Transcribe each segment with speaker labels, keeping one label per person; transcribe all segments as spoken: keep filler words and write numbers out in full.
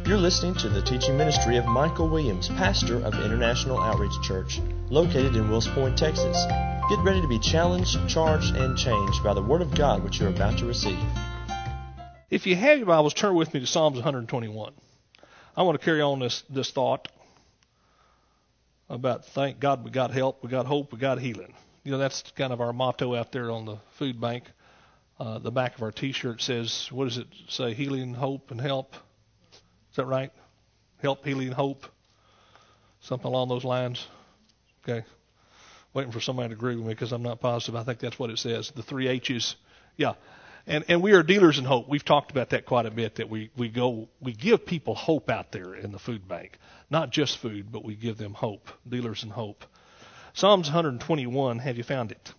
Speaker 1: You're listening to the teaching ministry of Michael Williams, pastor of International Outreach Church, located in Wills Point, Texas. Get ready to be challenged, charged, and changed by the Word of God which you're about to receive.
Speaker 2: If you have your Bibles, turn with me to Psalms one twenty-one. I want to carry on this, this thought about thank God we got help, we got hope, we got healing. You know, that's kind of our motto out there on the food bank. Uh, the back of our T-shirt says, what does it say? Healing, hope, and help. Is that right? Help, healing, hope. Something along those lines. Okay. Waiting for somebody to agree with me because I'm not positive. I think that's what it says. The three H's. Yeah. And and we are dealers in hope. We've talked about that quite a bit, that we, we go, we give people hope out there in the food bank. Not just food, but we give them hope. Dealers in hope. Psalms one twenty-one, have you found it?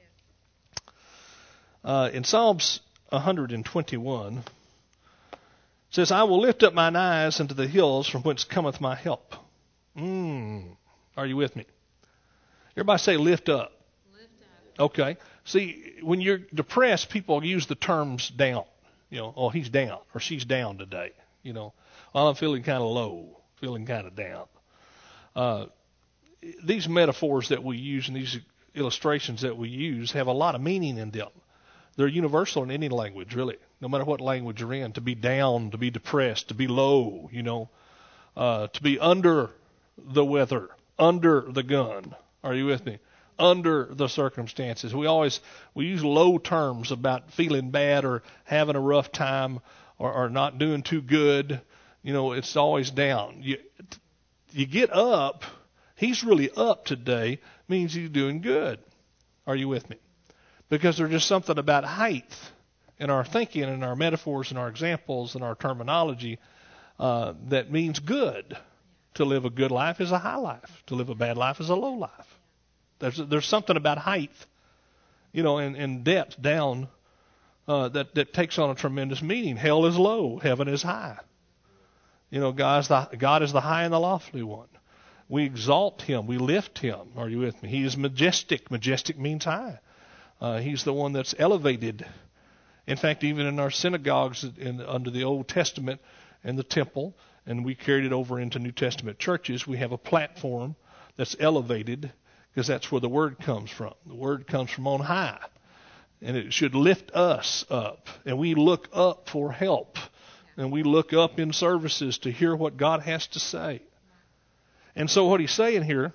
Speaker 2: Uh, in Psalms one twenty-one, it says, I will lift up mine eyes unto the hills from whence cometh my help. Mm. Are you with me? Everybody say lift up.
Speaker 3: Lift up.
Speaker 2: Okay. See, when you're depressed, people use the terms down. You know, oh, he's down or she's down today. You know, well, I'm feeling kind of low, feeling kind of down. Uh, these metaphors that we use and these illustrations that we use have a lot of meaning in them. They're universal in any language, really, no matter what language you're in. To be down, to be depressed, to be low, you know, uh, to be under the weather, under the gun. Are you with me? Under the circumstances. We always, we use low terms about feeling bad or having a rough time or, or not doing too good. You know, it's always down. You, you get up, he's really up today, means he's doing good. Are you with me? Because there's just something about height in our thinking and our metaphors and our examples and our terminology uh, that means good. To live a good life is a high life. To live a bad life is a low life. There's there's something about height, you know, and, and depth down uh, that, that takes on a tremendous meaning. Hell is low. Heaven is high. You know, God is the, God is the high and the lofty one. We exalt him. We lift him. Are you with me? He is majestic. Majestic means high. Uh, he's the one that's elevated. In fact, even in our synagogues in, under the Old Testament and the temple, and we carried it over into New Testament churches, we have a platform that's elevated because that's where the Word comes from. The Word comes from on high, and it should lift us up. And we look up for help, and we look up in services to hear what God has to say. And so what he's saying here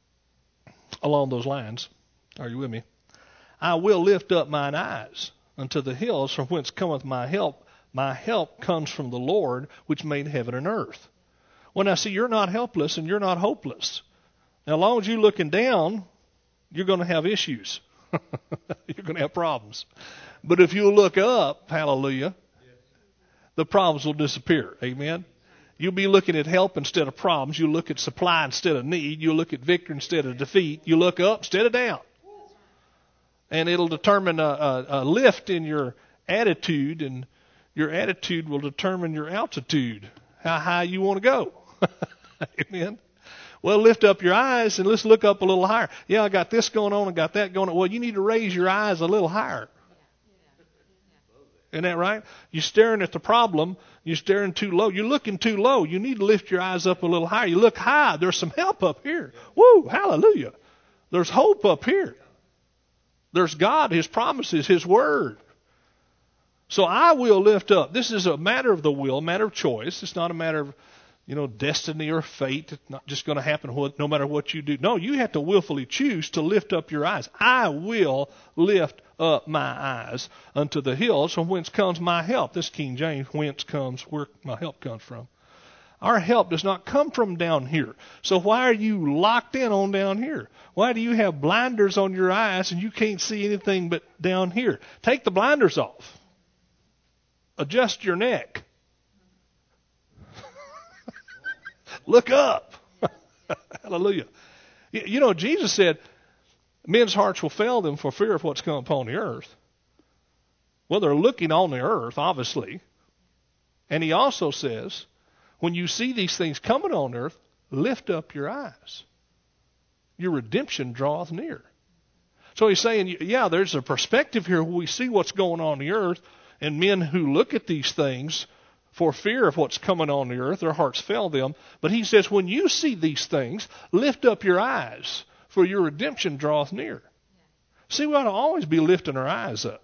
Speaker 2: along those lines, are you with me? I will lift up mine eyes unto the hills from whence cometh my help. My help comes from the Lord which made heaven and earth. Well, now, see, you're not helpless and you're not hopeless. Now, as long as you're looking down, you're going to have issues. You're going to have problems. But if you look up, hallelujah, the problems will disappear. Amen? You'll be looking at help instead of problems. You look at supply instead of need. You look at victory instead of defeat. You look up instead of down. And it'll determine a, a, a lift in your attitude, and your attitude will determine your altitude, how high you want to go. Amen. Well, lift up your eyes and let's look up a little higher. Yeah, I got this going on, I got that going on. Well, you need to raise your eyes a little higher. Isn't that right? You're staring at the problem. You're staring too low. You're looking too low. You need to lift your eyes up a little higher. You look high. There's some help up here. Woo, hallelujah. There's hope up here. There's God, His promises, His Word. So I will lift up. This is a matter of the will, a matter of choice. It's not a matter of, you know, destiny or fate. It's not just going to happen no matter what you do. No, you have to willfully choose to lift up your eyes. I will lift up my eyes unto the hills from whence comes my help. This King James, whence comes, where my help comes from. Our help does not come from down here. So why are you locked in on down here? Why do you have blinders on your eyes and you can't see anything but down here? Take the blinders off. Adjust your neck. Look up. Hallelujah. You know, Jesus said, men's hearts will fail them for fear of what's come upon the earth. Well, they're looking on the earth, obviously. And he also says, when you see these things coming on earth, lift up your eyes. Your redemption draweth near. So he's saying, yeah, there's a perspective here where we see what's going on the earth, and men who look at these things for fear of what's coming on the earth. Their hearts fail them. But he says, when you see these things, lift up your eyes, for your redemption draweth near. See, we ought to always be lifting our eyes up.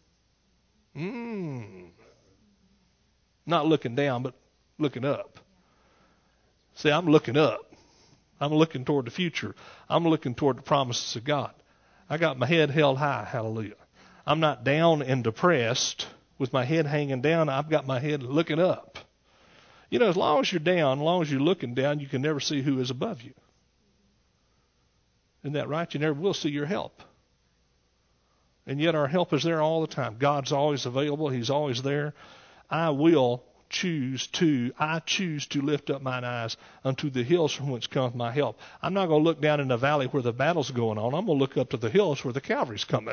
Speaker 2: Mm. Not looking down, but looking up. See, I'm looking up. I'm looking toward the future. I'm looking toward the promises of God. I got my head held high. Hallelujah. I'm not down and depressed with my head hanging down. I've got my head looking up. You know, as long as you're down, as long as you're looking down, you can never see who is above you. Isn't that right? You never will see your help. And yet our help is there all the time. God's always available. He's always there. I will choose to, I choose to lift up mine eyes unto the hills from whence cometh my help. I'm not going to look down in the valley where the battle's going on. I'm going to look up to the hills where the cavalry's coming.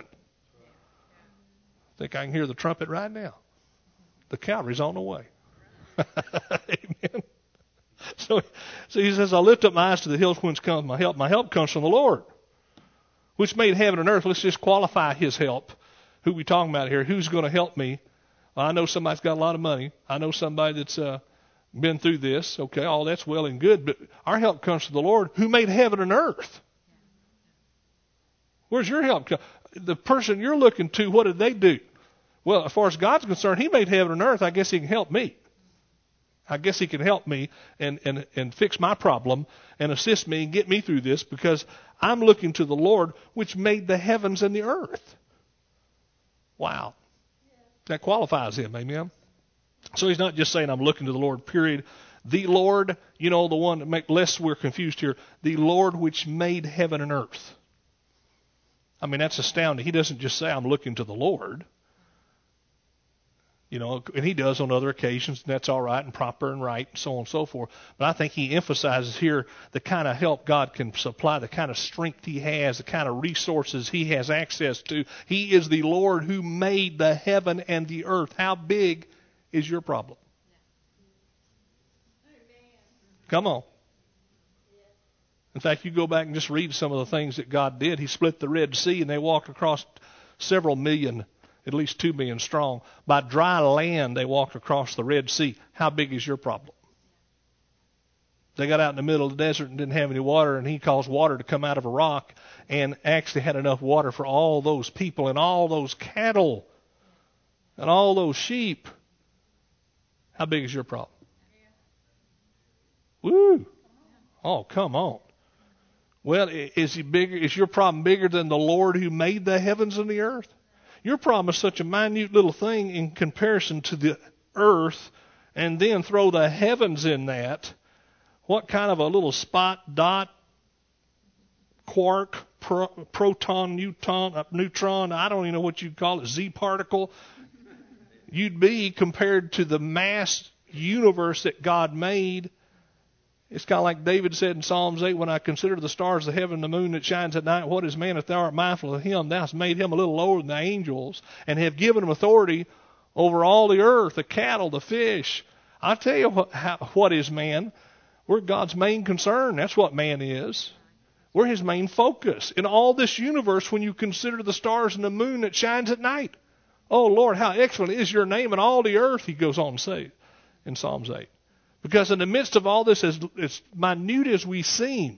Speaker 2: I think I can hear the trumpet right now. The cavalry's on the way. Amen. So, so he says, I lift up my eyes to the hills whence cometh my help. My help comes from the Lord, which made heaven and earth. Let's just qualify his help. Who we talking about here? Who's going to help me? Well, I know somebody's got a lot of money. I know somebody that's uh, been through this. Okay, all that's well and good, but our help comes from the Lord who made heaven and earth. Where's your help? The person you're looking to, what did they do? Well, as far as God's concerned, he made heaven and earth. I guess he can help me. I guess he can help me and, and, and fix my problem and assist me and get me through this because I'm looking to the Lord which made the heavens and the earth. Wow. That qualifies him, amen? So he's not just saying I'm looking to the Lord, period. The Lord, you know, the one that make, lest we're confused here, the Lord which made heaven and earth. I mean, that's astounding. He doesn't just say I'm looking to the Lord. You know, and he does on other occasions, and that's all right and proper and right and so on and so forth. But I think he emphasizes here the kind of help God can supply, the kind of strength he has, the kind of resources he has access to. He is the Lord who made the heaven and the earth. How big is your problem? Come on. In fact, you go back and just read some of the things that God did. He split the Red Sea, and they walked across several million, at least two million strong. By dry land, they walked across the Red Sea. How big is your problem? They got out in the middle of the desert and didn't have any water, and he caused water to come out of a rock and actually had enough water for all those people and all those cattle and all those sheep. How big is your problem? Woo! Oh, come on. Well, is he bigger? Is your problem bigger than the Lord who made the heavens and the earth? Your problem is such a minute little thing in comparison to the earth, and then throw the heavens in that. What kind of a little spot, dot, quark, pro, proton, neutron, uh, neutron, I don't even know what you'd call it, Z particle, you'd be compared to the mass universe that God made. It's kind of like David said in Psalms eight, when I consider the stars of heaven, the moon that shines at night, what is man if thou art mindful of him? Thou hast made him a little lower than the angels, and have given him authority over all the earth, the cattle, the fish. I tell you what, how, what is man. We're God's main concern. That's what man is. We're his main focus. In all this universe, when you consider the stars and the moon that shines at night. Oh, Lord, how excellent is your name in all the earth, he goes on to say in Psalms eight. Because in the midst of all this, as, as minute as we seem,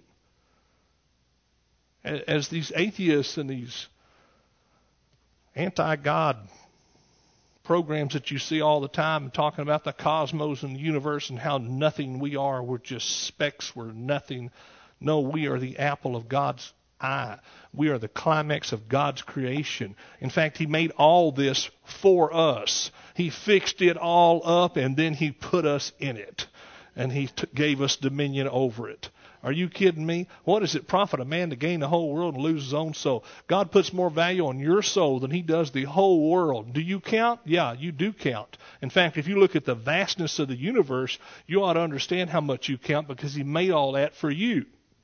Speaker 2: as these atheists and these anti-God programs that you see all the time talking about the cosmos and the universe and how nothing we are, we're just specks, we're nothing. No, we are the apple of God's eye. We are the climax of God's creation. In fact, he made all this for us. He fixed it all up, and then he put us in it. And he t- gave us dominion over it. Are you kidding me? What does it profit a man to gain the whole world and lose his own soul? God puts more value on your soul than he does the whole world. Do you count? Yeah, you do count. In fact, if you look at the vastness of the universe, you ought to understand how much you count because he made all that for you.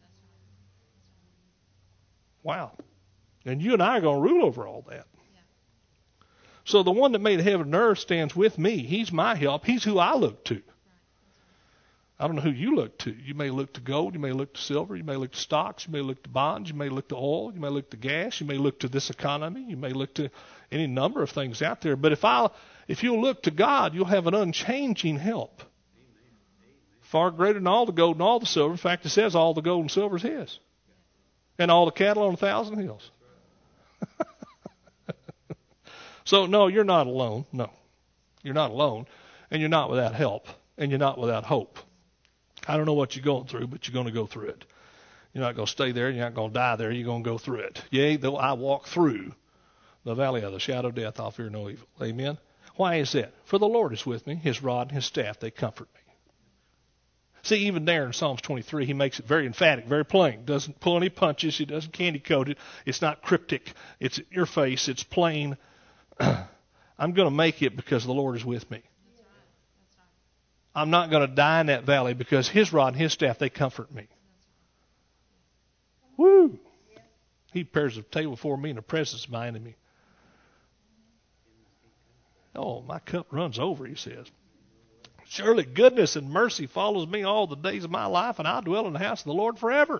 Speaker 2: Wow. And you and I are going to rule over all that. So the one that made heaven and earth stands with me. He's my help. He's who I look to. I don't know who you look to. You may look to gold. You may look to silver. You may look to stocks. You may look to bonds. You may look to oil. You may look to gas. You may look to this economy. You may look to any number of things out there. But if I, if you'll look to God, you'll have an unchanging help. Far greater than all the gold and all the silver. In fact, it says all the gold and silver is His. And all the cattle on a thousand hills. So, no, you're not alone. No. You're not alone. And you're not without help. And you're not without hope. I don't know what you're going through, but you're going to go through it. You're not going to stay there. You're not going to die there. You're going to go through it. Yea, though I walk through the valley of the shadow of death, I'll fear no evil. Amen? Why is that? For the Lord is with me. His rod and His staff, they comfort me. See, even there in Psalms twenty-three, he makes it very emphatic, very plain. Doesn't pull any punches. He doesn't candy coat it. It's not cryptic. It's in your face. It's plain. I'm going to make it because the Lord is with me. I'm not going to die in that valley because His rod and His staff, they comfort me. Woo! He prepares a table before me in the presence of my enemy. Oh, my cup runs over, he says. Surely goodness and mercy follows me all the days of my life, and I'll dwell in the house of the Lord forever.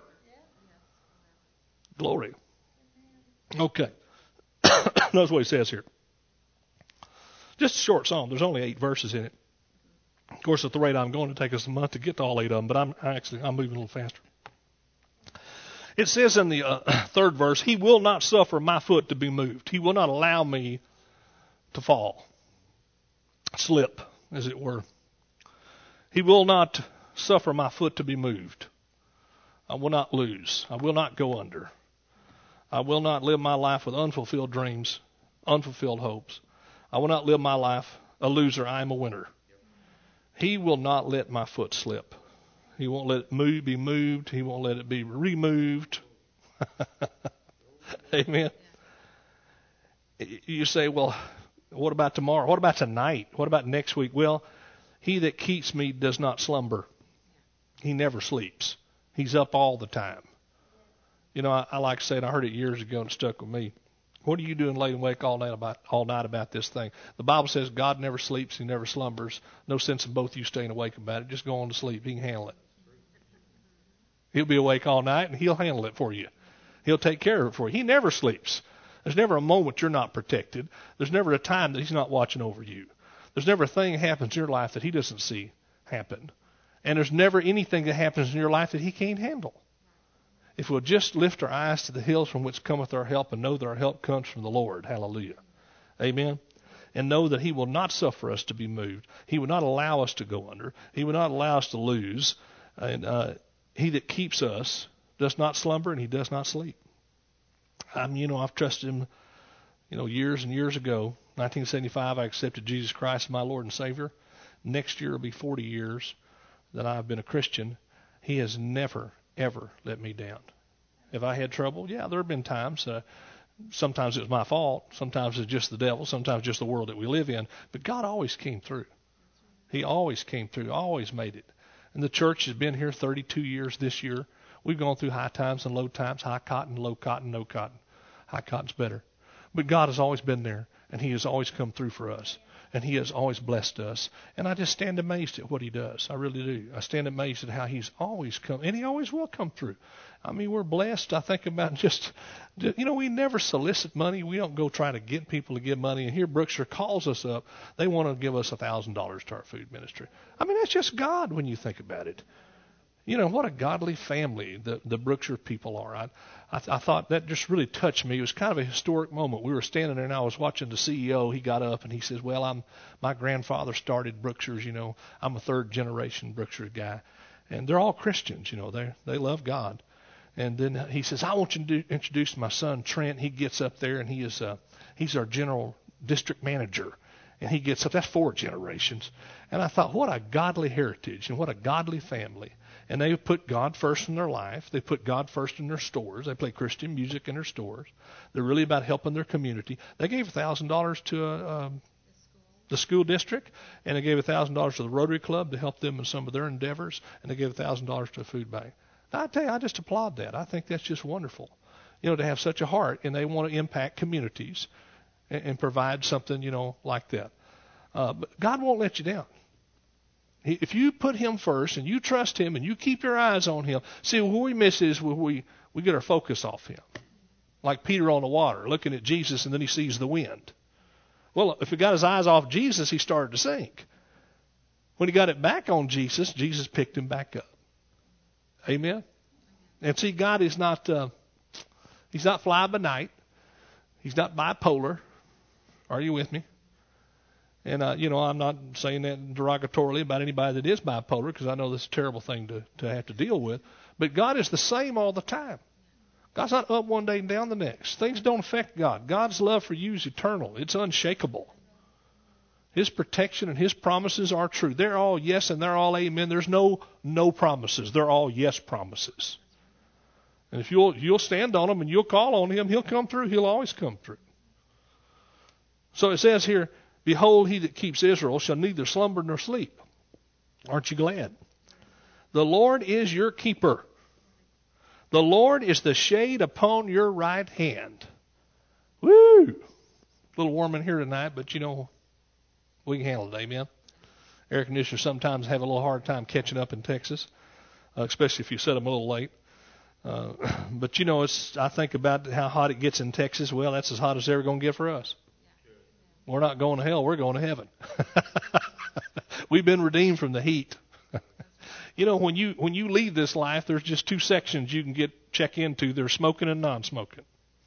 Speaker 2: Glory. Okay. Notice what he says here. Just a short psalm. There's only eight verses in it. Of course, at the rate I'm going to take us a month to get to all eight of them, but I'm actually I'm moving a little faster. It says in the uh, third verse, He will not suffer my foot to be moved. He will not allow me to fall, slip, as it were. He will not suffer my foot to be moved. I will not lose. I will not go under. I will not live my life with unfulfilled dreams, unfulfilled hopes. I will not live my life a loser. I am a winner. He will not let my foot slip. He won't let it move, be moved. He won't let it be removed. Amen. You say, well, what about tomorrow? What about tonight? What about next week? Well, He that keeps me does not slumber. He never sleeps. He's up all the time. You know, I, I like to say it. I heard it years ago and it stuck with me. What are you doing late awake all night about all night about this thing? The Bible says God never sleeps. He never slumbers. No sense in both of you staying awake about it. Just go on to sleep. He can handle it. He'll be awake all night and He'll handle it for you. He'll take care of it for you. He never sleeps. There's never a moment you're not protected. There's never a time that He's not watching over you. There's never a thing that happens in your life that He doesn't see happen. And there's never anything that happens in your life that He can't handle. If we'll just lift our eyes to the hills from which cometh our help and know that our help comes from the Lord. Hallelujah. Amen. And know that He will not suffer us to be moved. He will not allow us to go under. He will not allow us to lose. And uh, He that keeps us does not slumber and He does not sleep. I mean, you know, I've trusted Him, you know, years and years ago. nineteen seventy-five, I accepted Jesus Christ as my Lord and Savior. Next year will be forty years that I've been a Christian. He has never, ever let me down. Have I had trouble? Yeah, there have been times. Uh, sometimes it was my fault. Sometimes it's just the devil. Sometimes just the world that we live in. But God always came through. He always came through. Always made it. And the church has been here thirty-two years this year. We've gone through high times and low times, high cotton, low cotton, no cotton. High cotton's better. But God has always been there, and He has always come through for us. And He has always blessed us. And I just stand amazed at what He does. I really do. I stand amazed at how He's always come. And He always will come through. I mean, we're blessed. I think about just, you know, we never solicit money. We don't go try to get people to give money. And here Brookshire calls us up. They want to give us one thousand dollars to our food ministry. I mean, that's just God when you think about it. You know, what a godly family the, the Brookshire people are. I, I, I thought that just really touched me. It was kind of a historic moment. We were standing there, and I was watching the C E O. He got up, and he says, well, I'm my grandfather started Brookshire's, you know. I'm a third-generation Brookshire guy. And they're all Christians, you know. They they love God. And then he says, I want you to do, introduce my son, Trent. He gets up there, and he is uh, he's our general district manager. And he gets up. That's four generations. And I thought, what a godly heritage and what a godly family. And they put God first in their life. They put God first in their stores. They play Christian music in their stores. They're really about helping their community. They gave one thousand dollars to a, um, the school district, and they gave one thousand dollars to the Rotary Club to help them in some of their endeavors, and they gave one thousand dollars to a food bank. Now, I tell you, I just applaud that. I think that's just wonderful, you know, to have such a heart, and they want to impact communities and, and provide something, you know, like that. Uh, but God won't let you down. If you put him first and you trust him and you keep your eyes on him, see, what we miss is when we, we get our focus off him. Like Peter on the water, looking at Jesus, and then he sees the wind. Well, if he got his eyes off Jesus, he started to sink. When he got it back on Jesus, Jesus picked him back up. Amen? And see, God is not, uh, he's not fly by night. He's not bipolar. Are you with me? And, uh, you know, I'm not saying that derogatorily about anybody that is bipolar, because I know that's a terrible thing to, to have to deal with. But God is the same all the time. God's not up one day and down the next. Things don't affect God. God's love for you is eternal. It's unshakable. His protection and his promises are true. They're all yes and they're all amen. There's no no promises. They're all yes promises. And if you'll you'll stand on them and you'll call on him, he'll come through. He'll always come through. So it says here, behold, he that keeps Israel shall neither slumber nor sleep. Aren't you glad? The Lord is your keeper. The Lord is the shade upon your right hand. Woo! A little warm in here tonight, but you know, we can handle it, amen? Air conditioners sometimes have a little hard time catching up in Texas, uh, especially if you set them a little late. Uh, but you know, it's, I think about how hot it gets in Texas. Well, that's as hot as it's ever going to get for us. We're not going to hell, we're going to heaven. We've been redeemed from the heat. You know, when you when you leave this life, there's just two sections you can get check into. There's smoking and non-smoking.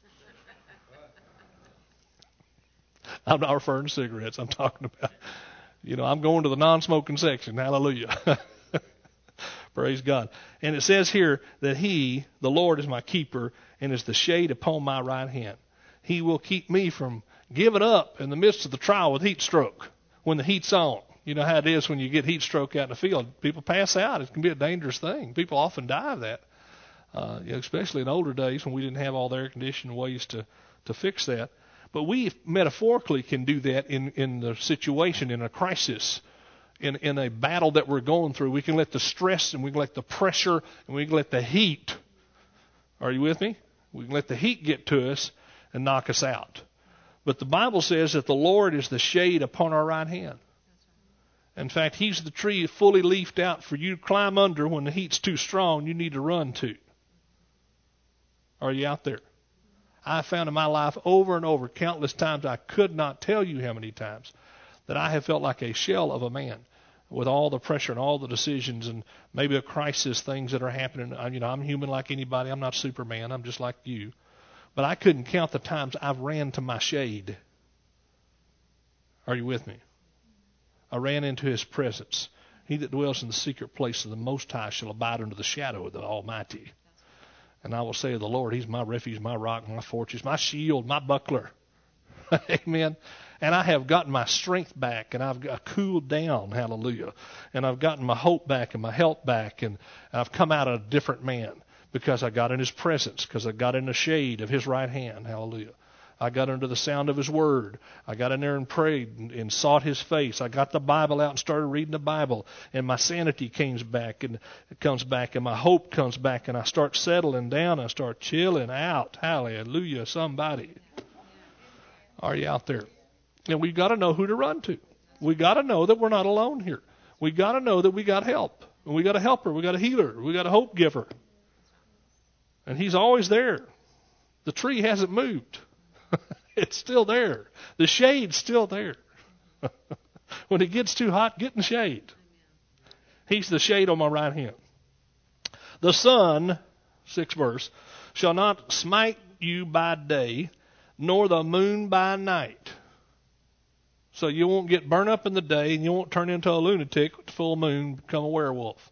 Speaker 2: I'm not referring to cigarettes. I'm talking about, you know, I'm going to the non-smoking section. Hallelujah. Praise God. And it says here that he, the Lord, is my keeper and is the shade upon my right hand. He will keep me from giving up in the midst of the trial with heat stroke when the heat's on. You know how it is when you get heat stroke out in the field. People pass out. It can be a dangerous thing. People often die of that, uh, you know, especially in older days when we didn't have all the air conditioning ways to, to fix that. But we metaphorically can do that in, in the situation, in a crisis, in, in a battle that we're going through. We can let the stress and we can let the pressure and we can let the heat, are you with me? We can let the heat get to us and knock us out. But the Bible says that the Lord is the shade upon our right hand. In fact, he's the tree fully leafed out for you to climb under when the heat's too strong, you need to run to. Are you out there? I found in my life over and over, countless times, I could not tell you how many times, that I have felt like a shell of a man with all the pressure and all the decisions and maybe a crisis, things that are happening. You know, I'm human like anybody. I'm not Superman. I'm just like you. But I couldn't count the times I've ran to my shade. Are you with me? I ran into his presence. He that dwells in the secret place of the Most High shall abide under the shadow of the Almighty. And I will say of the Lord, he's my refuge, my rock, my fortress, my shield, my buckler. Amen. And I have gotten my strength back, and I've got cooled down, hallelujah. And I've gotten my hope back and my health back, and I've come out a different man because I got in his presence, because I got in the shade of his right hand, hallelujah. I got under the sound of his word. I got in there and prayed and, and sought his face. I got the Bible out and started reading the Bible. And my sanity comes back and it comes back and my hope comes back and I start settling down. I start chilling out. Hallelujah, somebody. Are you out there? And we've got to know who to run to. We got to know that we're not alone here. We got to know that we got help. And we got a helper. We got a healer. We got a hope giver. And he's always there. The tree hasn't moved. It's still there. The shade's still there. When it gets too hot, get in the shade. He's the shade on my right hand. The sun, sixth verse, shall not smite you by day, nor the moon by night. So you won't get burned up in the day, and you won't turn into a lunatic with the full moon, become a werewolf.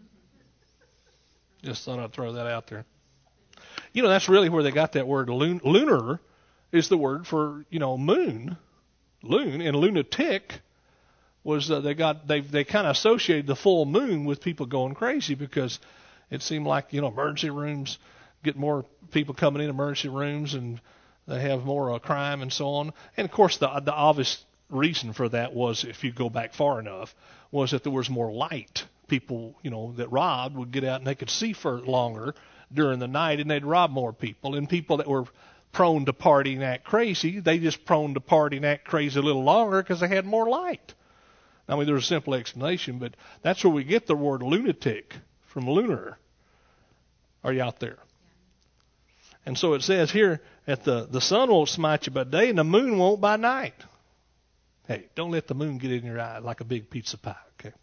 Speaker 2: Just thought I'd throw that out there. You know, that's really where they got that word lun- lunar. Is the word for, you know, moon, loon, and lunatic was uh, they got they they kind of associated the full moon with people going crazy because it seemed like, you know, emergency rooms get more people coming in emergency rooms and they have more uh, crime and so on. And of course, the the obvious reason for that was, if you go back far enough, was that there was more light. People, you know, that robbed would get out and they could see for longer during the night and they'd rob more people. And people that were prone to party and act crazy, they just prone to party and act crazy a little longer because they had more light. I mean, there's a simple explanation, but that's where we get the word lunatic from lunar. Are you out there? And so it says here that the, the sun won't smite you by day and the moon won't by night. Hey, don't let the moon get in your eye like a big pizza pie, okay?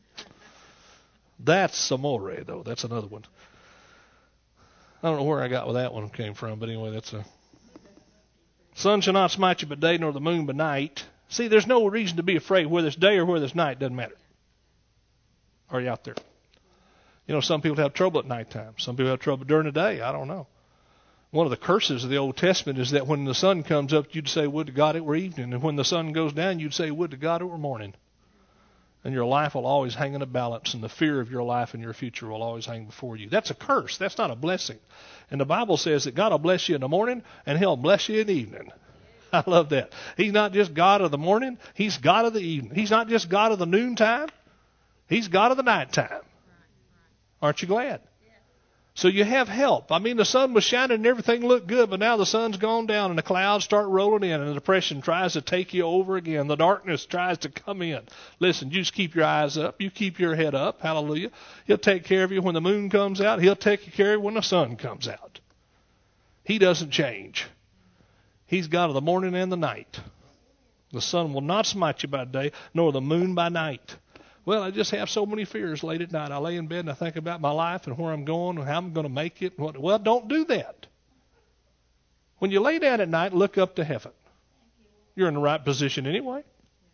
Speaker 2: That's amore, though. That's another one. I don't know where I got where that one came from, but anyway, that's a... Sun shall not smite you by day, nor the moon by night. See, there's no reason to be afraid whether it's day or whether it's night. Doesn't matter. Are you out there? You know, some people have trouble at nighttime. Some people have trouble during the day. I don't know. One of the curses of the Old Testament is that when the sun comes up, you'd say, would to God it were evening. And when the sun goes down, you'd say, would to God it were morning. And your life will always hang in a balance, and the fear of your life and your future will always hang before you. That's a curse. That's not a blessing. And the Bible says that God will bless you in the morning, and He'll bless you in the evening. I love that. He's not just God of the morning. He's God of the evening. He's not just God of the noontime. He's God of the nighttime. Aren't you glad? So you have help. I mean, the sun was shining and everything looked good, but now the sun's gone down and the clouds start rolling in and the depression tries to take you over again. The darkness tries to come in. Listen, you just keep your eyes up. You keep your head up. Hallelujah. He'll take care of you when the moon comes out. He'll take care of you when the sun comes out. He doesn't change. He's God of the morning and the night. The sun will not smite you by day, nor the moon by night. Well, I just have so many fears late at night. I lay in bed and I think about my life and where I'm going and how I'm going to make it. Well, don't do that. When you lay down at night, look up to heaven. You're in the right position anyway.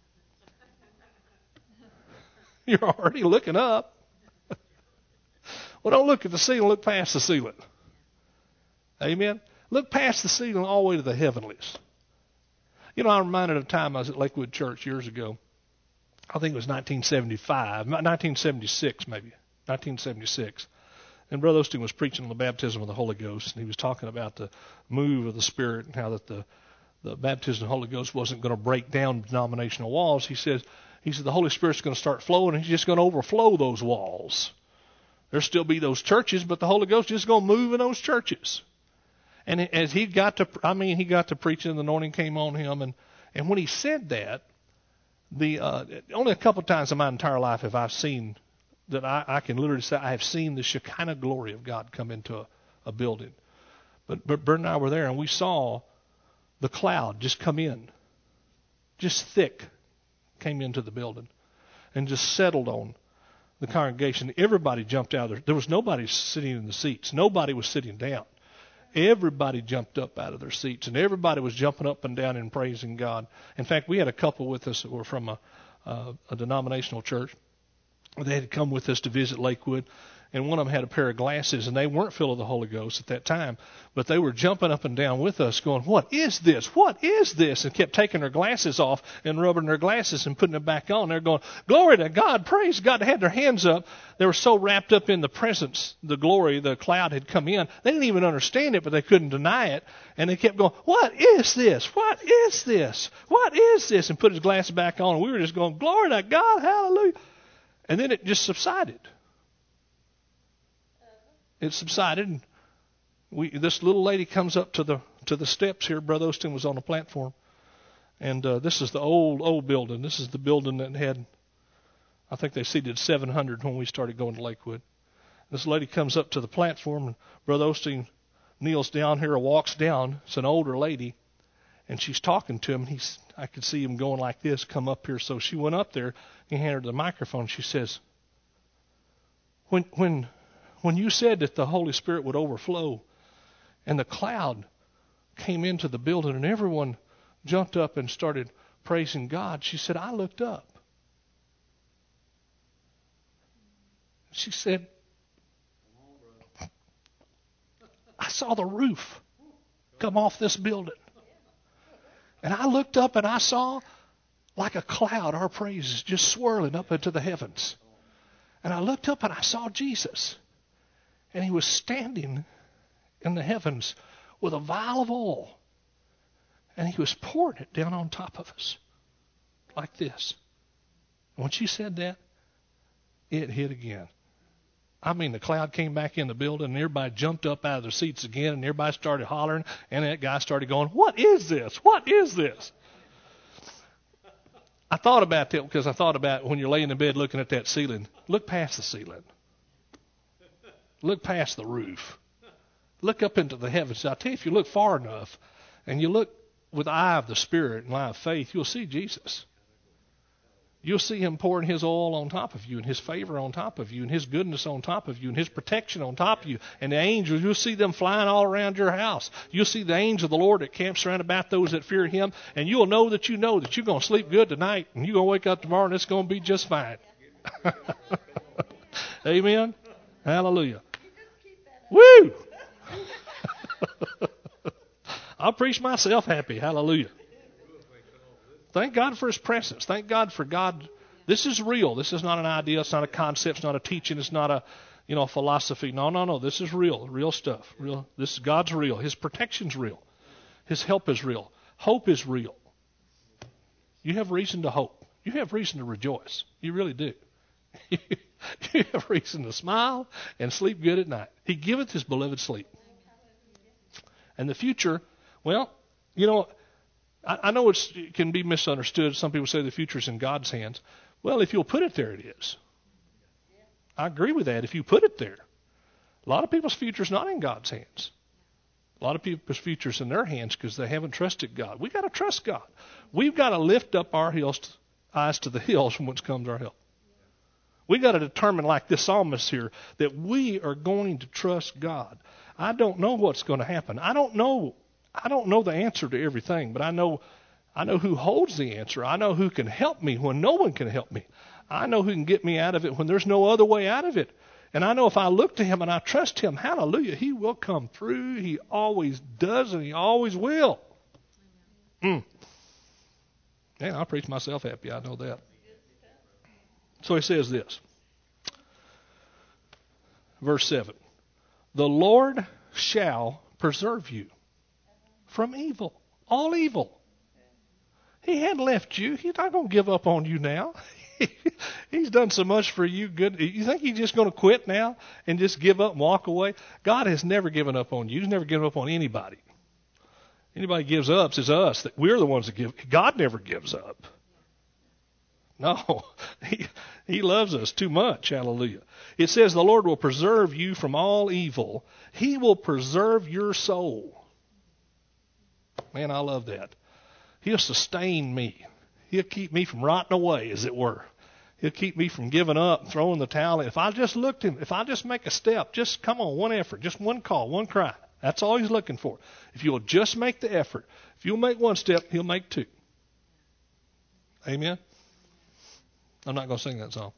Speaker 2: You're already looking up. Well, don't look at the ceiling. Look past the ceiling. Amen? Look past the ceiling all the way to the heavenlies. You know, I'm reminded of a time I was at Lakewood Church years ago. I think it was nineteen seventy-five, nineteen seventy-six maybe, nineteen seventy-six. And Brother Osteen was preaching on the baptism of the Holy Ghost, and he was talking about the move of the Spirit and how that the, the baptism of the Holy Ghost wasn't going to break down denominational walls. He says, he said the Holy Spirit's going to start flowing, and He's just going to overflow those walls. There'll still be those churches, but the Holy Ghost is just going to move in those churches. And as he got to, I mean, he got to preaching, the anointing came on him, and, and when he said that, The uh, only a couple of times in my entire life have I seen that I, I can literally say I have seen the Shekinah glory of God come into a, a building. But, but Bert and I were there, and we saw the cloud just come in, just thick, came into the building, and just settled on the congregation. Everybody jumped out of there. There was nobody sitting in the seats. Nobody was sitting down. Everybody jumped up out of their seats, and everybody was jumping up and down and praising God. In fact, we had a couple with us that were from a, uh, a denominational church. They had come with us to visit Lakewood, and one of them had a pair of glasses, and they weren't filled with the Holy Ghost at that time, but they were jumping up and down with us going, what is this? What is this? And kept taking their glasses off and rubbing their glasses and putting them back on. They're going, glory to God, praise God. They had their hands up. They were so wrapped up in the presence, the glory, the cloud had come in. They didn't even understand it, but they couldn't deny it. And they kept going, what is this? What is this? What is this? And put his glasses back on. And we were just going, glory to God, hallelujah. And then it just subsided. It subsided, and we, this little lady comes up to the to the steps here. Brother Osteen was on the platform, and uh, this is the old old building. This is the building that had, I think they seated seven hundred when we started going to Lakewood. This lady comes up to the platform, and Brother Osteen kneels down here or walks down. It's an older lady, and she's talking to him. And he's, I could see him going like this, come up here. So she went up there and handed her the microphone. She says, when when. When you said that the Holy Spirit would overflow and the cloud came into the building and everyone jumped up and started praising God, she said, I looked up. She said, I saw the roof come off this building. And I looked up and I saw like a cloud our praises just swirling up into the heavens. And I looked up and I saw Jesus. And He was standing in the heavens with a vial of oil. And He was pouring it down on top of us. Like this. And when she said that, it hit again. I mean, the cloud came back in the building and everybody jumped up out of their seats again and everybody started hollering. And that guy started going, what is this? What is this? I thought about that because I thought about when you're laying in bed looking at that ceiling. Look past the ceiling. Look past the roof. Look up into the heavens. I tell you, if you look far enough and you look with the eye of the Spirit and eye of faith, you'll see Jesus. You'll see him pouring his oil on top of you and his favor on top of you and his goodness on top of you and his protection on top of you. And the angels, you'll see them flying all around your house. You'll see the angel of the Lord that camps around about those that fear him. And you'll know that you know that you're going to sleep good tonight and you're going to wake up tomorrow and it's going to be just fine. Amen? Hallelujah. Woo! I'll preach myself happy. Hallelujah. Thank God for his presence. Thank God for God. This is real. This is not an idea. It's not a concept. It's not a teaching. It's not a, you know, philosophy. No, no, no. This is real. Real stuff. Real. This is God's real. His protection's real. His help is real. Hope is real. You have reason to hope. You have reason to rejoice. You really do. You have reason to smile and sleep good at night. He giveth his beloved sleep. And the future, well, you know, I, I know it's, it can be misunderstood. Some people say the future's in God's hands. Well, if you'll put it there, it is. I agree with that if you put it there. A lot of people's future's not in God's hands. A lot of people's future's in their hands because they haven't trusted God. We've got to trust God. We've got to lift up our hills, eyes to the hills from whence comes our help. We've got to determine, like this psalmist here, that we are going to trust God. I don't know what's going to happen. I don't know. I don't know the answer to everything, but I know, I know who holds the answer. I know who can help me when no one can help me. I know who can get me out of it when there's no other way out of it. And I know if I look to him and I trust him, hallelujah, he will come through. He always does, and he always will. Mm. Man, I'll preach myself happy. I know that. So he says this. Verse seven. The Lord shall preserve you from evil. All evil. He hadn't left you. He's not going to give up on you now. He's done so much for you. Good. You think he's just going to quit now and just give up and walk away? God has never given up on you. He's never given up on anybody. Anybody gives up is us. That we're the ones that give. God never gives up. No, he, he loves us too much. Hallelujah. It says the Lord will preserve you from all evil. He will preserve your soul. Man, I love that. He'll sustain me. He'll keep me from rotting away, as it were. He'll keep me from giving up and throwing the towel in. If I just looked him, if I just make a step, just come on, one effort, just one call, one cry. That's all he's looking for. If you'll just make the effort, if you'll make one step, he'll make two. Amen? I'm not going to sing that song.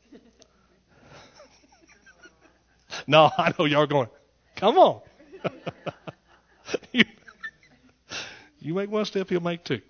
Speaker 2: No, I know y'all are going, come on. you, you make one step, he'll make two.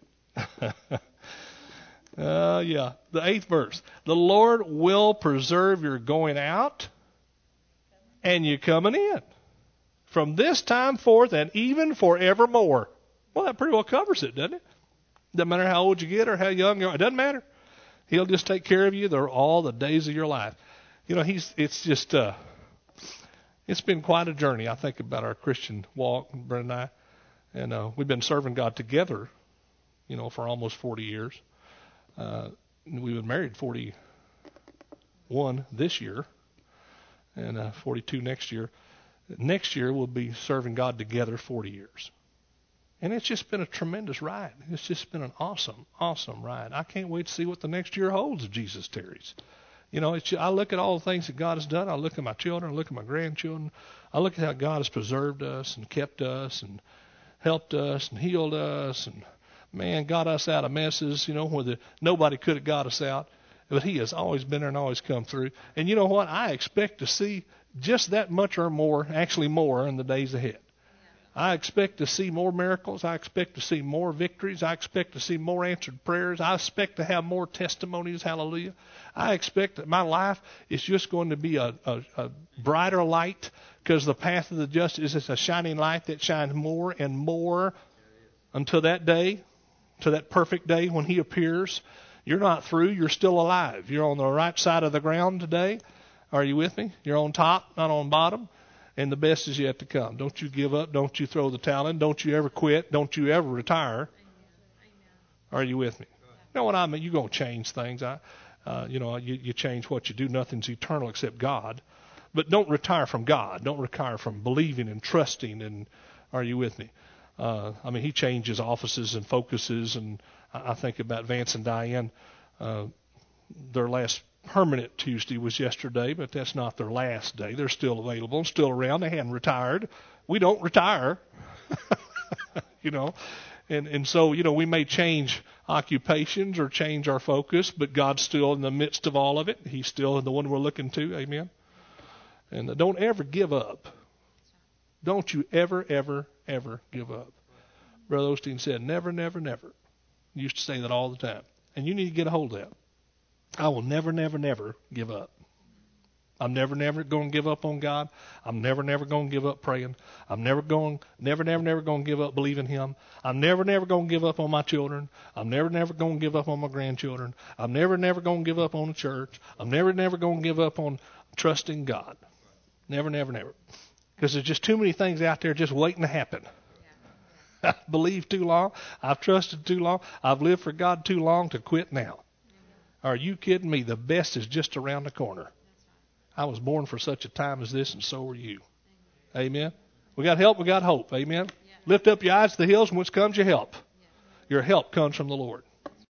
Speaker 2: uh, yeah, the eighth verse. The Lord will preserve your going out and you coming in from this time forth and even forevermore. Well, that pretty well covers it, doesn't it? Doesn't matter how old you get or how young you are. It doesn't matter. He'll just take care of you. They're all the days of your life. You know, he's. It's just, uh, it's been quite a journey. I think about our Christian walk, Brent and I. And uh, we've been serving God together, you know, for almost forty years. Uh, we've been married forty-one this year and uh, forty-two next year. Next year we'll be serving God together forty years. And it's just been a tremendous ride. It's just been an awesome, awesome ride. I can't wait to see what the next year holds if Jesus tarries. You know, it's, I look at all the things that God has done. I look at my children. I look at my grandchildren. I look at how God has preserved us and kept us and helped us and healed us and, man, got us out of messes, you know, where the, nobody could have got us out. But he has always been there and always come through. And you know what? I expect to see just that much or more, actually more, in the days ahead. I expect to see more miracles. I expect to see more victories. I expect to see more answered prayers. I expect to have more testimonies. Hallelujah. I expect that my life is just going to be a, a, a brighter light because the path of the just is a shining light that shines more and more until that day, to that perfect day when he appears. You're not through. You're still alive. You're on the right side of the ground today. Are you with me? You're on top, not on bottom. And the best is yet to come. Don't you give up. Don't you throw the towel in. Don't you ever quit. Don't you ever retire. Are you with me? know what I mean? You're going to change things. I, uh, you know, you, you change what you do. Nothing's eternal except God. But don't retire from God. Don't retire from believing and trusting. And are you with me? Uh, I mean, he changes offices and focuses. And I, I think about Vance and Diane. Uh, their last permanent Tuesday was yesterday, but that's not their last day. They're still available, still around. They hadn't retired. We don't retire, you know. And and so, you know, we may change occupations or change our focus, but God's still in the midst of all of it. He's still the one we're looking to. Amen. And don't ever give up. Don't you ever, ever, ever give up. Brother Osteen said, never, never, never. He used to say that all the time. And you need to get a hold of that. I will never, never, never give up. I'm never, never going to give up on God. I'm never, never going to give up praying. I'm never going, never, never, never going to give up believing Him. I'm never, never going to give up on my children. I'm never, never going to give up on my grandchildren. I'm never, never going to give up on the church. I'm never, never going to give up on trusting God. Never, never, never. Because there's just too many things out there just waiting to happen. I've believed too long. I've trusted too long. I've lived for God too long to quit now. Are you kidding me? The best is just around the corner. I was born for such a time as this, and so are you. Amen. We got help, we got hope. Amen. Lift up your eyes to the hills from which comes your help. Your help comes from the Lord.